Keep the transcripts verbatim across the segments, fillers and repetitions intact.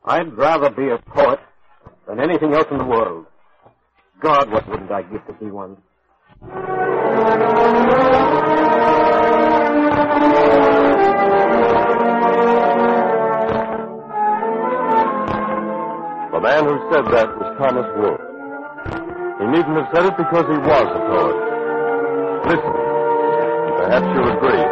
I'd rather be a poet than anything else in the world. God, what wouldn't I give to be one? The man who said that was Thomas Wolfe. He needn't have said it because he was a poet. Listen, and perhaps you'll agree.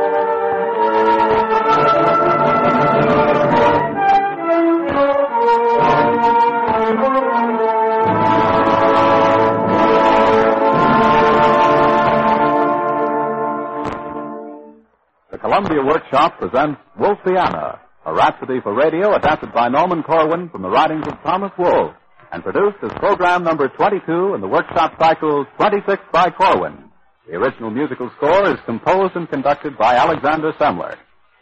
The Columbia Workshop presents Wolfiana, a rhapsody for radio adapted by Norman Corwin from the writings of Thomas Wolfe and produced as program number twenty-two in the Workshop cycle twenty-six by Corwin. The original musical score is composed and conducted by Alexander Semler.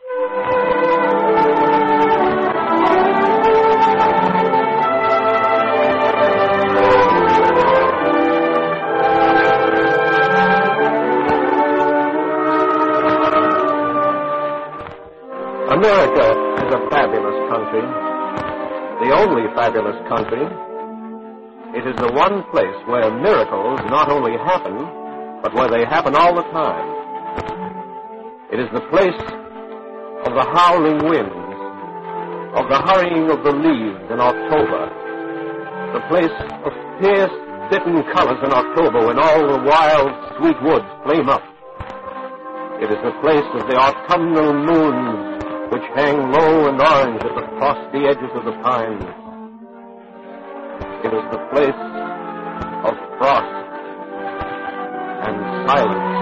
America is a fabulous country. The only fabulous country. It is the one place where miracles not only happen, but where they happen all the time. It is the place of the howling winds, of the hurrying of the leaves in October, the place of fierce, bitten colors in October when all the wild, sweet woods flame up. It is the place of the autumnal moons which hang low and orange at the frosty edges of the pines. It is the place of frost and silence.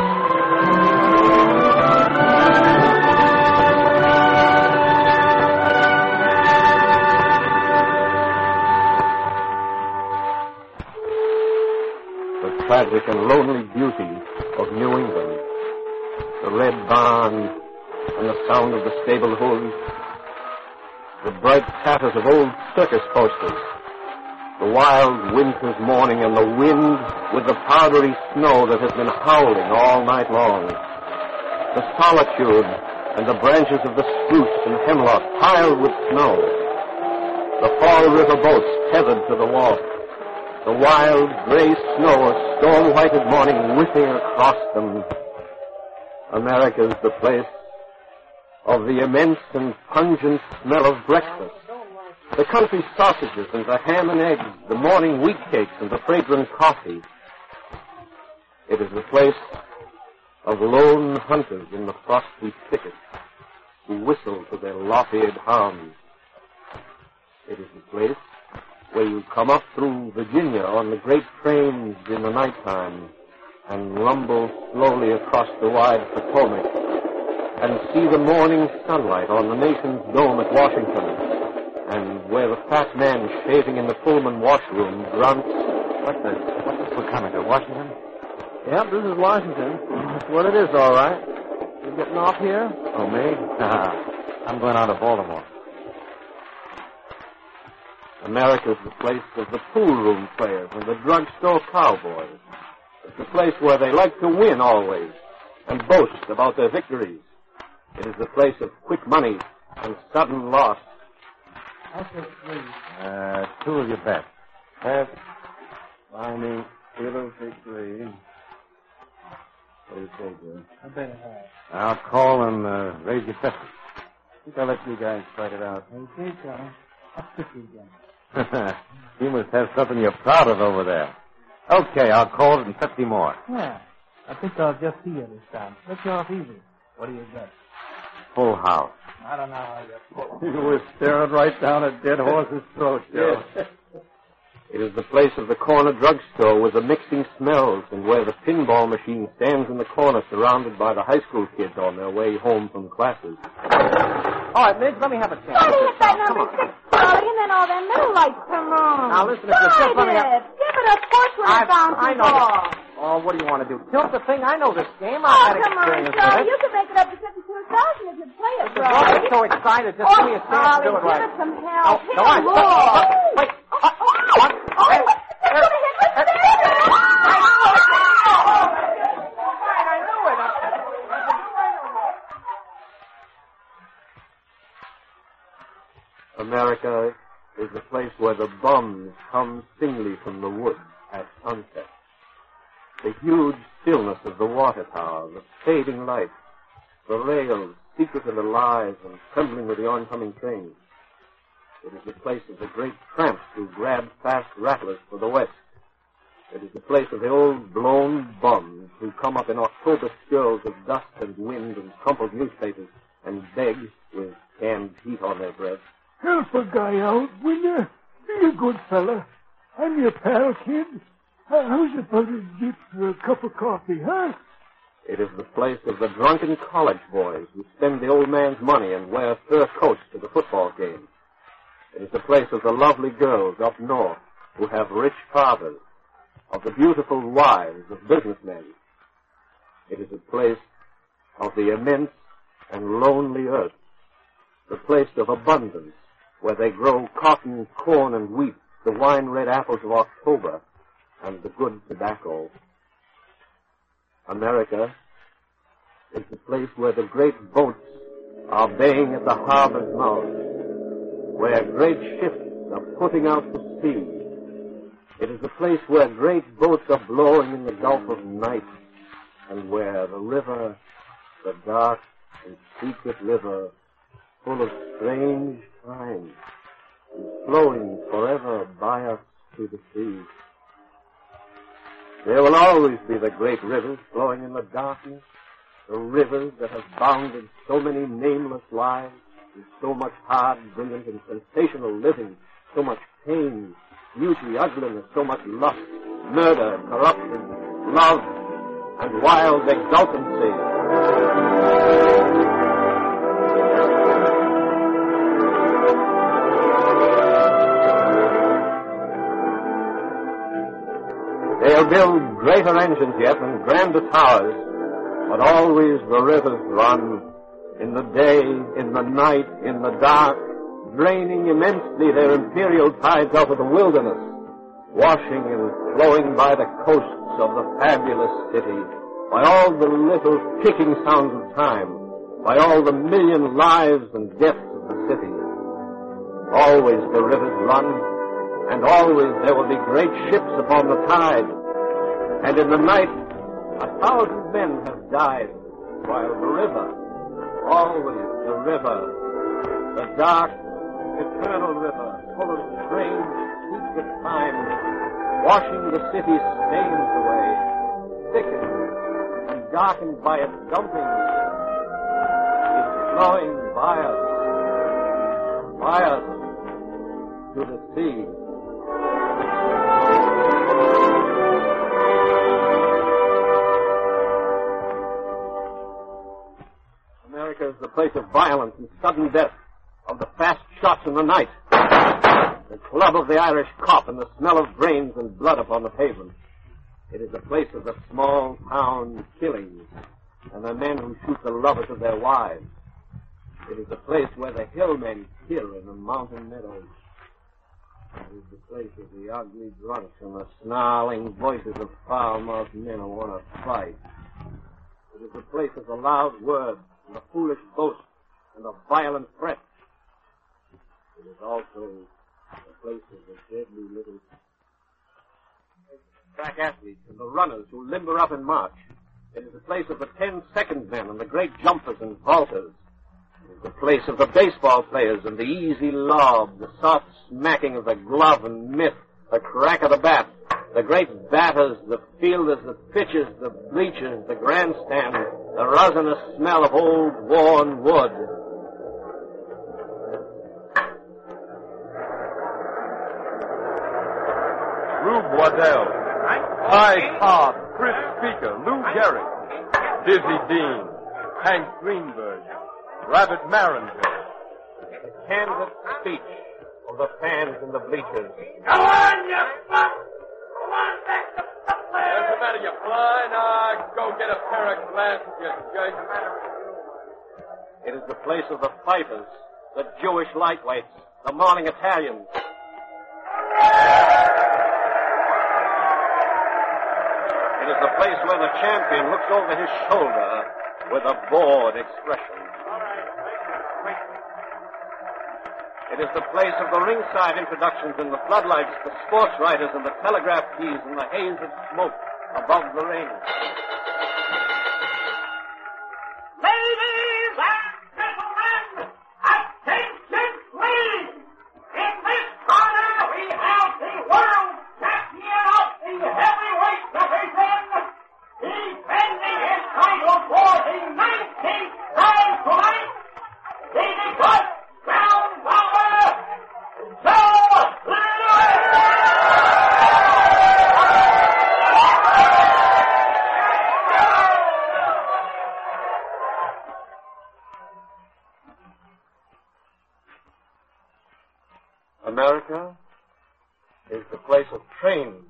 The tragic and lonely beauty of New England. The red barn and the sound of the stable hooves. The bright tatters of old circus posters. The wild winter's morning and the wind with the powdery snow that has been howling all night long. The solitude and the branches of the spruce and hemlock piled with snow. The Fall River boats tethered to the wharf. The wild gray snow of storm-whited morning whipping across them. America's the place of the immense and pungent smell of breakfast. The country sausages and the ham and eggs, the morning wheat cakes and the fragrant coffee. It is the place of lone hunters in the frosty thickets who whistle to their lop-eared hounds. It is the place where you come up through Virginia on the great trains in the nighttime and rumble slowly across the wide Potomac and see the morning sunlight on the nation's dome at Washington, and where the fat man shaving in the Pullman washroom grunts. What's this? What's this we're coming to, Washington? Yep, this is Washington. That's what it is, all right. You getting off here? Oh, me? Nah, I'm going out to Baltimore. America's the place of the pool room players and the drugstore cowboys. It's the place where they like to win always and boast about their victories. It is the place of quick money and sudden loss. That's it, please. Uh, two of your bets. Half, binding, zero, six, three. What do you say, Joe? I bet it has. I'll call and uh, raise your fifty. I think I'll let you guys fight it out. Okay, Charlie. I'll fifty again. You must have something you're proud of over there. Okay, I'll call it and fifty more. Yeah. I think I'll just see you this time. Let you off easy. What do you got? Full house. I don't know how you're... You were staring right down a dead horse's throat, Joe. It is the place of the corner drugstore with the mixing smells and where the pinball machine stands in the corner surrounded by the high school kids on their way home from classes. All right, Midge, let me have a chance. Try to hit that number six, Charlie, and then all them middle lights come on. Now, listen, if you're just Try running it. up... Give it a push when I, it bounces I know. off. Oh, what do you want to do? Tilt the thing? I know this game. Oh, I've had come on, experience Charlie. with You it. can make it up to fifty-two thousand if you play it Don't right. get so excited. Just oh, give me a chance to do it Charlie, right. give it some help. Oh, Hit no, I- him more. Wait. Oh, oh, oh, What? oh, Hey, it's hey, going to hit the hey, center. I knew it. Oh, right, I knew it. America is the place where the bums come singly from the woods at sunset. The huge stillness of the water tower, the fading light, the rails secret and alive and trembling with the oncoming train. It is the place of the great tramps who grab fast rattlers for the west. It is the place of the old blown bums who come up in October skirls of dust and wind and crumpled newspapers and beg, with canned heat on their breath. Help a guy out, will you? Be a good fella. I'm your pal, kid. How's about a dip for a cup of coffee, huh? It is the place of the drunken college boys who spend the old man's money and wear fur coats to the football game. It is the place of the lovely girls up north who have rich fathers, of the beautiful wives of businessmen. It is the place of the immense and lonely earth, the place of abundance where they grow cotton, corn, and wheat, the wine-red apples of October, and the good tobacco. America is the place where the great boats are baying at the harbor's mouth, where great ships are putting out to sea. It is the place where great boats are blowing in the Gulf of Night, and where the river, the dark and secret river, full of strange time, is flowing forever by us to the sea. There will always be the great rivers flowing in the darkness, the rivers that have bounded so many nameless lives, with so much hard, brilliant, and sensational living, so much pain, beauty, ugliness, so much lust, murder, corruption, love, and wild exultancy. They'll build greater engines yet and grander towers, but always the rivers run, in the day, in the night, in the dark, draining immensely their imperial tides out of the wilderness, washing and flowing by the coasts of the fabulous city, by all the little ticking sounds of time, by all the million lives and deaths of the city. Always the rivers run, and always there will be great ships upon the tide, and in the night a thousand men have died, while the river, always the river, the dark, eternal river, full of strange, secret time, washing the city's stains away, thickened and darkened by its dumping, is flowing by us, by us, to the sea. America is the place of violence and sudden death, of the fast shots in the night, the club of the Irish cop and the smell of brains and blood upon the pavement. It is the place of the small town killings and the men who shoot the lovers of their wives. It is the place where the hillmen kill in the mountain meadows. It is the place of the ugly drunks and the snarling voices of foul-mouthed men who want to fight. It is the place of the loud words and the foolish boasts and the violent threats. It is also the place of the deadly little track athletes and the runners who limber up and march. It is the place of the ten-second men and the great jumpers and vaulters. It is the place of the baseball players and the easy lob, the soft smacking of the glove and mitt, the crack of the bat, the great batters, the fielders, the pitchers, the bleachers, the grandstand, the resinous smell of old worn wood. Rube Waddell, Ty Cobb, Chris Speaker, Lou Gehrig, Dizzy Dean, Hank Greenberg, Rabbit Marenville. The candid speech of the fans in the bleachers. Go on, you fuck! Go on back to the place! What's the matter, you fly? Now, go get a pair of glasses, you jerk. It is the place of the fighters, the Jewish lightweights, the morning Italians. It is the place where the champion looks over his shoulder with a bored expression. It is the place of the ringside introductions and the floodlights, the sports riders and the telegraph keys and the haze of smoke above the ring. Ladies and gentlemen, attention please! In this corner we have the world champion of the heavyweight division, defending his title for the nineteenth time tonight, the Detroit Ground Power, Joe Louis! America is the place of trains.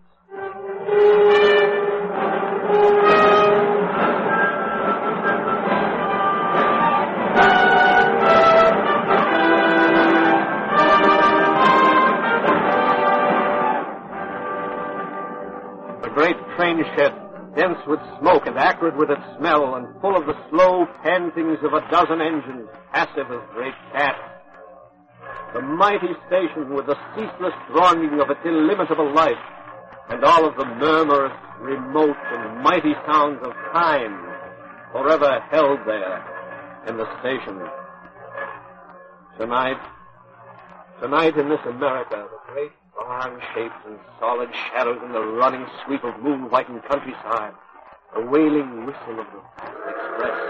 The great train shed, dense with smoke and acrid with its smell, and full of the slow pantings of a dozen engines, passive as great cats. The mighty station with the ceaseless thronging of its illimitable life, and all of the murmurous, remote, and mighty sounds of time forever held there in the station. Tonight, tonight in this America, the great barn shapes and solid shadows in the running sweep of moon-whitened countryside, the wailing whistle of the express.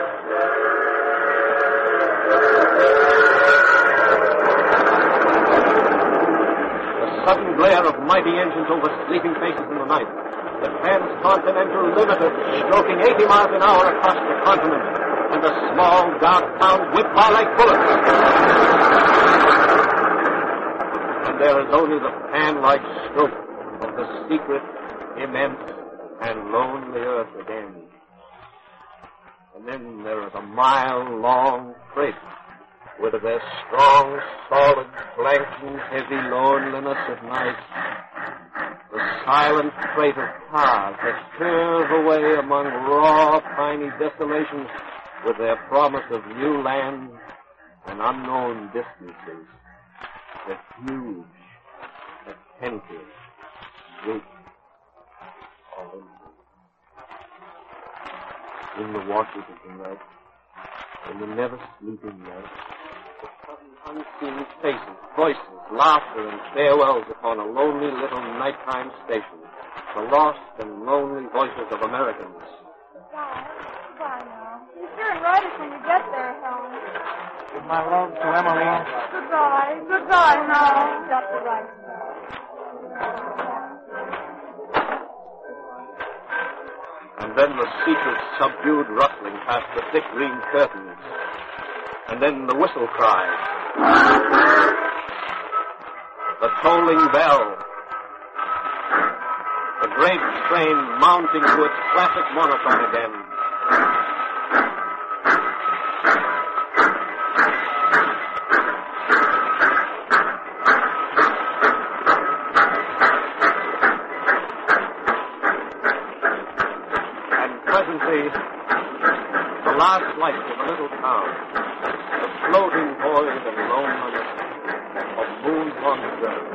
Sudden glare of mighty engines over sleeping faces in the night. The transcontinental limited stroking eighty miles an hour across the continent, and the small, dark towns whip by like bullets. And there is only the fan-like stroke of the secret, immense, and lonely earth again. And then there is a mile-long freight with their strong, solid, clanking, heavy loneliness at night. The silent freight of cars that curve away among raw, piney desolations with their promise of new lands and unknown distances. The huge, attentive, wait all in the watches of the night, in the never-sleeping night, the sudden unseen faces, voices, laughter, and farewells upon a lonely little nighttime station. The lost and lonely voices of Americans. Goodbye. Goodbye now. Be sure and write us when you get there, Helen. Give my love to Emily. Goodbye. Goodbye now. Got the right now. And then the secret, subdued rustling past the thick green curtains. And then the whistle cry. The tolling bell. The great train mounting to its classic monotone again. And presently, the last lights of the little town, the floating void and loneliness of moon-haunted earth.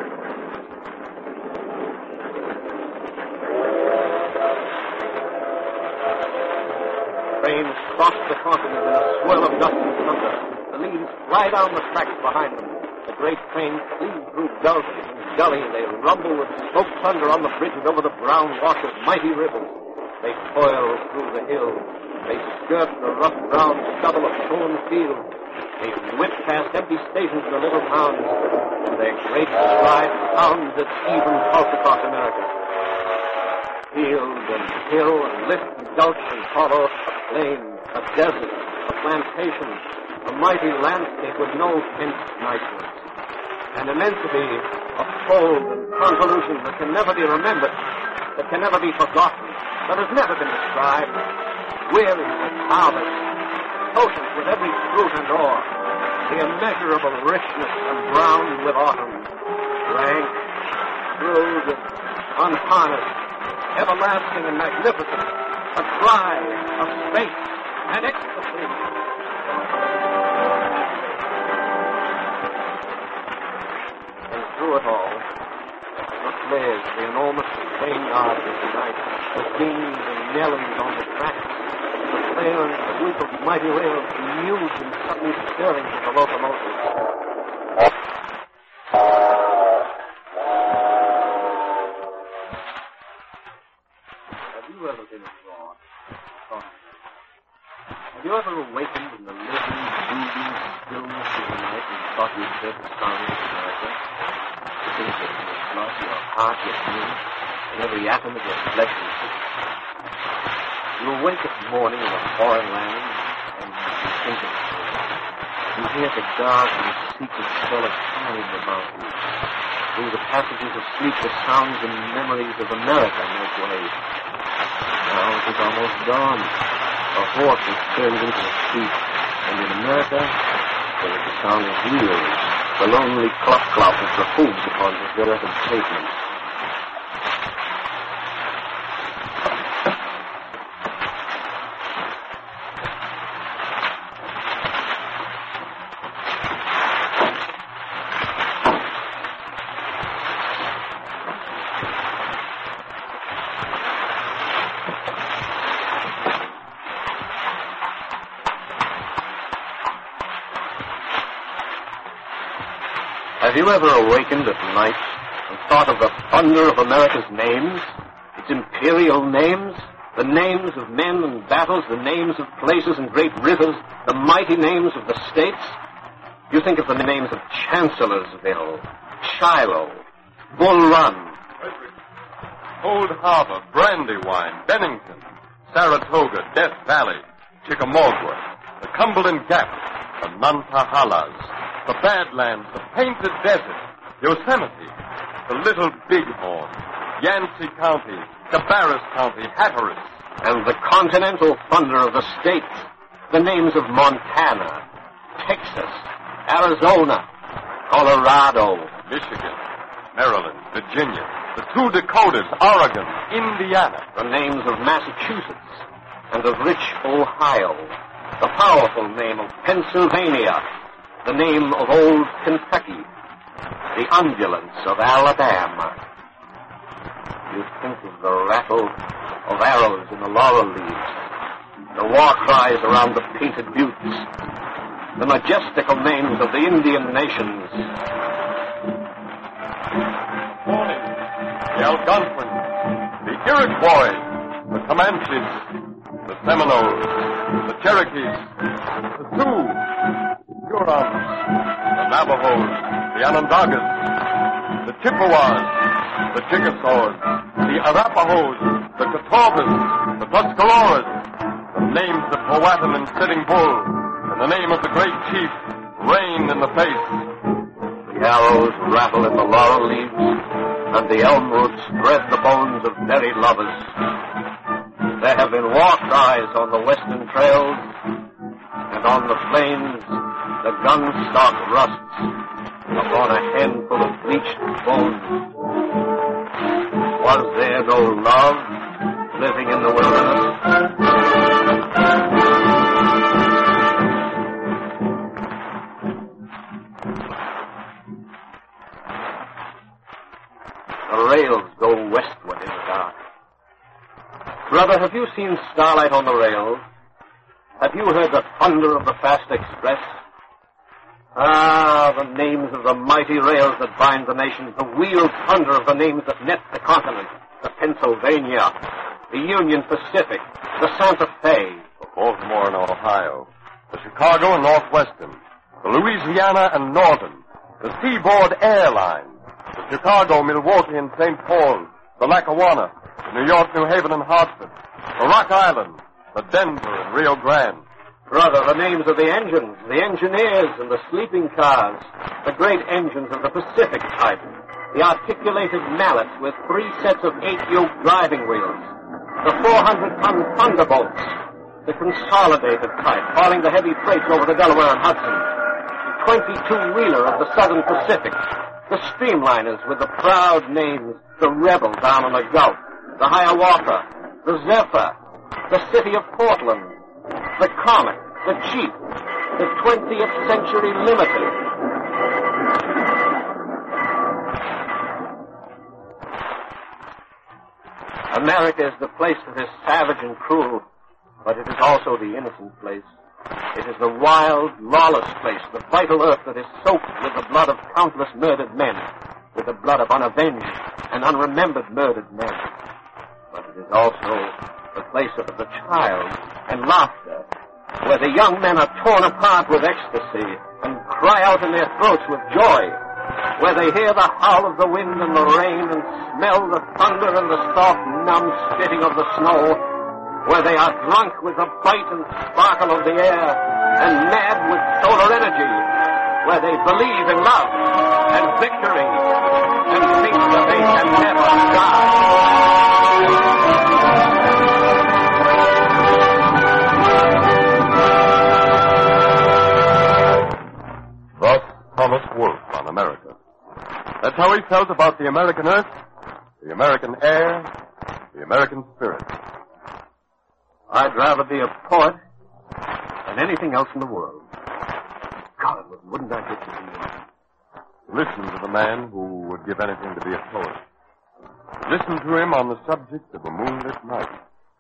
Trains cross the continent in a swirl of dust and thunder. The leaves fly down the tracks behind them. The great trains cleave through gully and gully. They rumble with smoke thunder on the bridges over the brown wash of mighty rivers. They toil through the hills. They skirt the rough brown stubble of sown fields. They whip past empty stations in the little towns, and their great stride pounds its even pulse across America. Field and hill and lift and gulch and hollow, a plain, a desert, a plantation, a mighty landscape with no tense niceness. An immensity of fold and convolution that can never be remembered, that can never be forgotten, that has never been described. Weary with harvest, potent with every fruit and ore, the immeasurable richness and brown with autumn, rank, crude, unharnessed, everlasting and magnificent, a cry of space and ecstasy. through it all, the flares, the enormous train guards of the night, the dings and knellings on the tracks, the flare and sweep of mighty rails, huge and suddenly stirring to the locomotives. Have you ever been abroad? Have you ever awakened in the living, brooding stillness of the night and thought you'd heard the sound of America? To think that in your blood, your heart, your being, and every atom of your flesh and system. You awake at morning in a foreign land, and you think of it. You hear the dark and secret spell of time about you. Through the passages of sleep, the sounds and memories of America make way. Now it is almost dawn. A horse is turned into a street, and in America, there is the sound of wheels, the lonely clop-clop of the hooves upon the deserted pavement. Have you ever awakened at night and thought of the thunder of America's names, its imperial names, the names of men and battles, the names of places and great rivers, the mighty names of the states? You think of the names of Chancellorsville, Shiloh, Bull Run, Old Harbor, Brandywine, Bennington, Saratoga, Death Valley, Chickamauga, the Cumberland Gap, the Nantahalas, the Badlands, the Painted Desert, Yosemite, the Little Bighorn, Yancey County, Cabarrus County, Hatteras. And the continental thunder of the states, the names of Montana, Texas, Arizona, Colorado, Michigan, Maryland, Virginia, the two Dakotas, Oregon, Indiana. The names of Massachusetts and of rich Ohio, the powerful name of Pennsylvania, the name of old Kentucky, the undulance of Alabama. You think of the rattle of arrows in the laurel leaves, the war cries around the painted buttes, the majestical names of the Indian nations. Morning, the Algonquins, the Iroquois, the Comanches, the Seminoles, the Cherokees, the Sioux, Hurons, the Navajos, the Onondagas, the Chippewas, the Chickasaws, the Arapahoes, the Catawbas, the Tuscaroras, the names of Powhatan and Sitting Bull, and the name of the great chief, Rain in the Face. The arrows rattle in the laurel leaves, and the elm roots spread the bones of buried lovers. There have been war cries on the western trails, and on the plains the gun stock rusts upon a handful of bleached bones. Was there no love living in the wilderness? The rails go westward in the dark. Brother, have you seen starlight on the rails? Have you heard the thunder of the fast express? Ah, the names of the mighty rails that bind the nation, the wheeled thunder of the names that net the continent, the Pennsylvania, the Union Pacific, the Santa Fe, The Baltimore and Ohio, the Chicago and Northwestern, the Louisiana and Northern, the Seaboard Airline, the Chicago, Milwaukee, and Saint Paul, the Lackawanna, the New York, New Haven, and Hartford, the Rock Island, the Denver and Rio Grande. Brother, the names of the engines, the engineers, and the sleeping cars, the great engines of the Pacific type, the articulated mallets with three sets of eight-yoke driving wheels, the four hundred ton thunderbolts, the consolidated type, hauling the heavy freights over the Delaware and Hudson, the twenty-two-wheeler of the Southern Pacific, the streamliners with the proud names, the Rebel down on the Gulf, the Hiawatha, the Zephyr, the City of Portland, the Comet, the Jeep, the twentieth Century Limited. America is the place that is savage and cruel, but it is also the innocent place. It is the wild, lawless place, the vital earth that is soaked with the blood of countless murdered men, with the blood of unavenged and unremembered murdered men. But it is also the place of the child and laughter, where the young men are torn apart with ecstasy and cry out in their throats with joy, where they hear the howl of the wind and the rain and smell the thunder and the soft, numb spitting of the snow, where they are drunk with the bite and sparkle of the air and mad with solar energy, where they believe in love and victory and think that they can never die. Thus, Thomas Wolfe on America. That's how he felt about the American earth, the American air, the American spirit. I'd rather be a poet than anything else in the world. God, wouldn't I get to be one? Listen to the man who would give anything to be a poet. Listen to him on the subject of a moonlit night.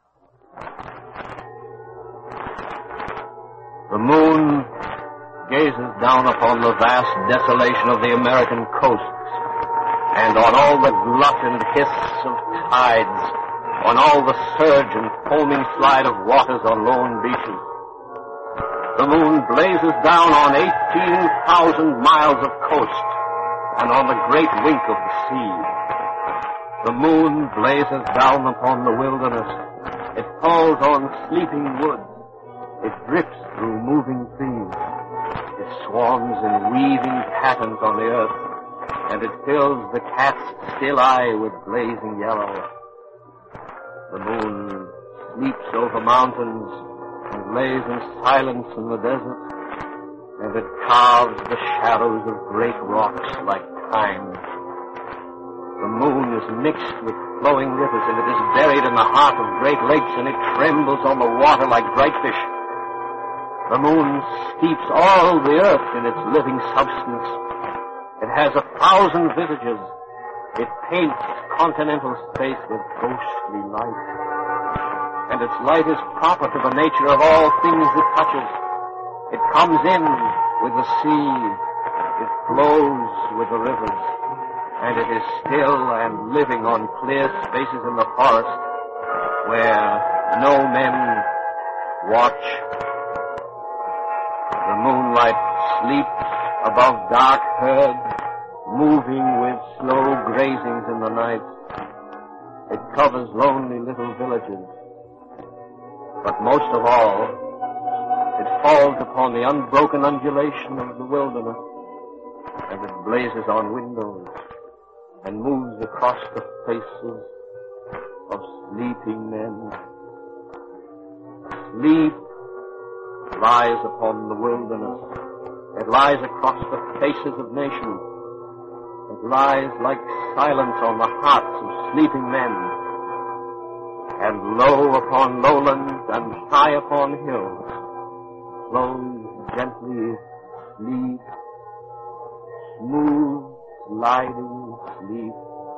The moon gazes down upon the vast desolation of the American coasts and on all the glut and hiss of tides, on all the surge and foaming slide of waters on lone beaches. The moon blazes down on eighteen thousand miles of coast and on the great wink of the sea. The moon blazes down upon the wilderness. It falls on sleeping woods. It drips through moving trees. It swarms in weaving patterns on the earth, and it fills the cat's still eye with blazing yellow. The moon sleeps over mountains and lays in silence in the desert, and it carves the shadows of great rocks like time. The moon is mixed with flowing rivers, and it is buried in the heart of great lakes, and it trembles on the water like bright fish. The moon steeps all the earth in its living substance. It has a thousand visages. It paints continental space with ghostly light. And its light is proper to the nature of all things it touches. It comes in with the sea. It flows with the rivers. And it is still and living on clear spaces in the forest where no men watch. The moonlight sleeps above dark herds, moving with slow grazings in the night. It covers lonely little villages. But most of all, it falls upon the unbroken undulation of the wilderness, and it blazes on windows and moves across the faces of sleeping men. Sleep lies upon the wilderness. It lies across the faces of nations. It lies like silence on the hearts of sleeping men. And low upon lowlands and high upon hills flows gently sleep, smooth, sliding sleep.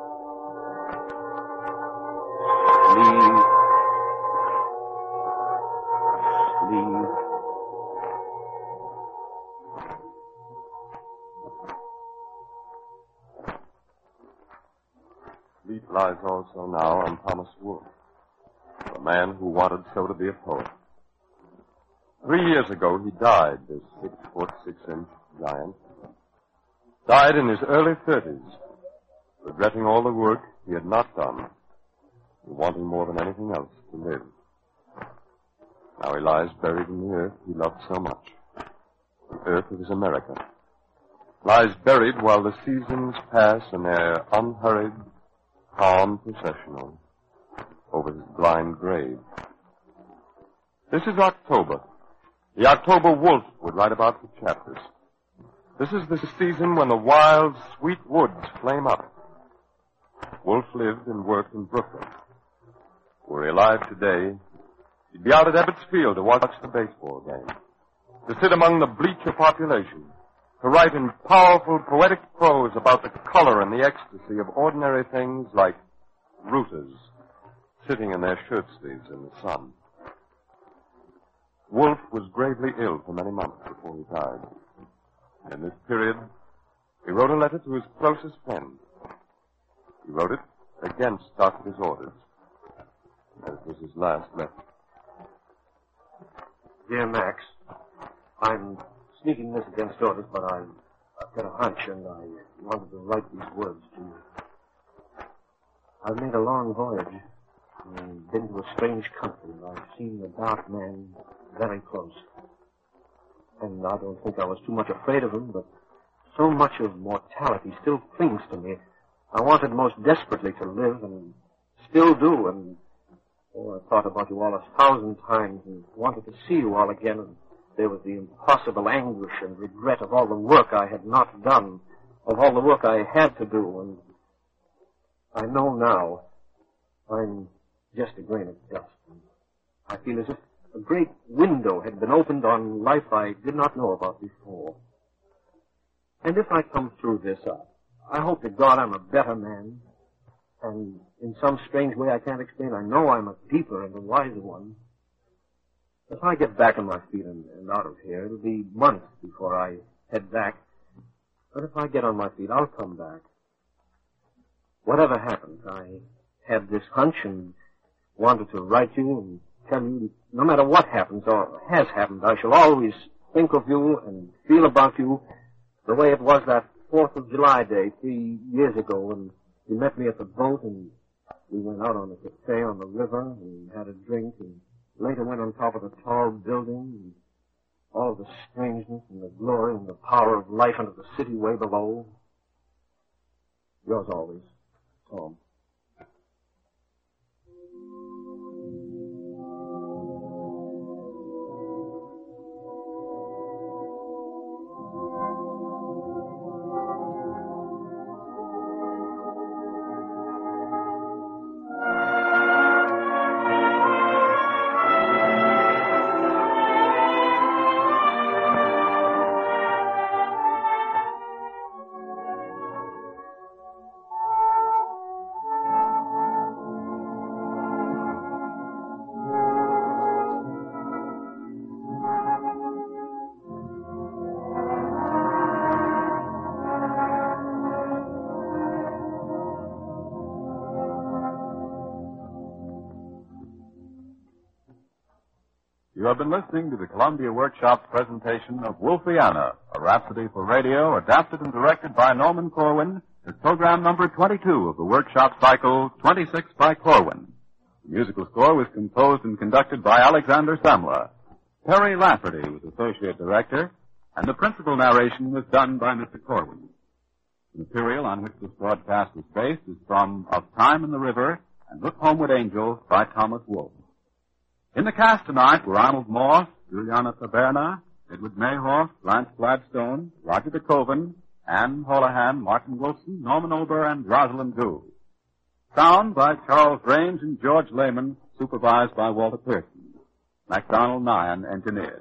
Sleep, sleep. Sleep lies also now on Thomas Wolfe, the man who wanted so to be a poet. Three years ago, he died, this six-foot, six-inch giant. Died in his early thirties, regretting all the work he had not done, and wanting more than anything else to live. Now he lies buried in the earth he loved so much, the earth of his America. Lies buried while the seasons pass in their unhurried, calm processional over his blind grave. This is October, the October Wolfe would write about the chapters. This is the season when the wild, sweet woods flame up. Wolfe lived and worked in Brooklyn. Were he alive today, he'd be out at Ebbets Field to watch the baseball game, to sit among the bleacher population, to write in powerful, poetic prose about the color and the ecstasy of ordinary things like rooters, sitting in their shirt sleeves in the sun. Wolfe was gravely ill for many months before he died. In this period, he wrote a letter to his closest friend. He wrote it against Doctor's orders. And it was his last letter. Dear Max, I'm sneaking this against orders, but I, I've got a hunch, and I wanted to write these words to you. I've made a long voyage and been to a strange country. I've seen the dark man very close. And I don't think I was too much afraid of him, but so much of mortality still clings to me. I wanted most desperately to live, and still do, and oh, I thought about you all a thousand times and wanted to see you all again, and there was the impossible anguish and regret of all the work I had not done, of all the work I had to do, and I know now I'm just a grain of dust. I feel as if a great window had been opened on life I did not know about before. And if I come through this, I, I hope to God I'm a better man. And in some strange way I can't explain, I know I'm a deeper and a wiser one. If I get back on my feet and, and out of here, it'll be months before I head back. But if I get on my feet, I'll come back. Whatever happens, I had this hunch and wanted to write you and tell you no matter what happens or has happened, I shall always think of you and feel about you the way it was that fourth of July day three years ago when you met me at the boat and we went out on the cafe on the river and had a drink and later went on top of the tall building and all the strangeness and the glory and the power of life under the city way below. Yours always, Tom. You have been listening to the Columbia Workshop's presentation of Wolfiana, a Rhapsody for Radio, adapted and directed by Norman Corwin, as program number twenty-two of the Workshop cycle, twenty-six by Corwin. The musical score was composed and conducted by Alexander Samla. Perry Lafferty was associate director, and the principal narration was done by Mister Corwin. The material on which this broadcast is based is from Of Time in the River and Look Homeward Angel by Thomas Wolfe. In the cast tonight were Arnold Moss, Juliana Taberna, Edward Mayhoff, Lance Gladstone, Roger De Koven, Anne Holohan, Martin Wilson, Norman Ober, and Rosalind Gould. Sound by Charles Range and George Lehman, supervised by Walter Pearson. MacDonald Nyan engineered.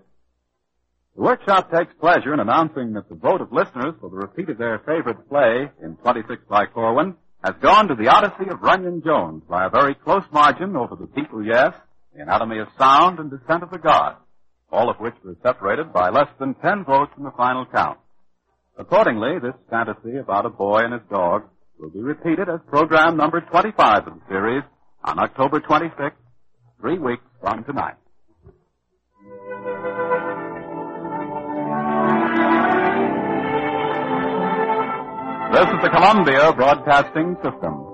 The Workshop takes pleasure in announcing that the vote of listeners for the repeat of their favorite play in twenty-six by Corwin has gone to The Odyssey of Runyon Jones by a very close margin over The People, Yes, The Anatomy of Sound, and Descent of the Gods, all of which were separated by less than ten votes in the final count. Accordingly, this fantasy about a boy and his dog will be repeated as program number twenty-five of the series on October twenty-sixth, three weeks from tonight. This is the Columbia Broadcasting System.